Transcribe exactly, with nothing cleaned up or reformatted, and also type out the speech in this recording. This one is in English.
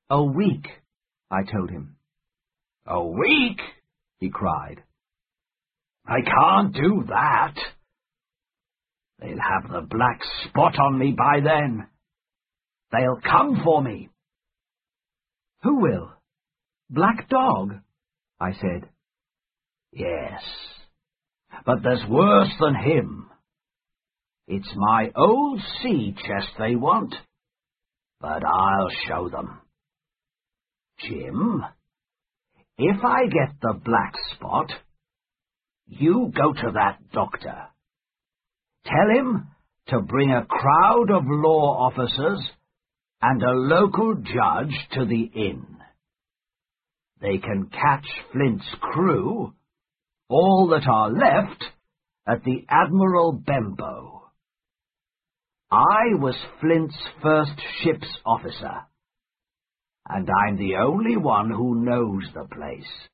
A week, I told him. A week? He cried. I can't do that. They'll have the black spot on me by then. They'll come for me. Who will? Black Dog? I said. Yes, but there's worse than him. It's my old sea chest they want, but I'll show them. Jim, if I get the black spot, you go to that doctor. Tell him to bring a crowd of law officers and a local judge to the inn. They can catch Flint's crew, all that are left, at the Admiral Benbow. I was Flint's first ship's officer, and I'm the only one who knows the place.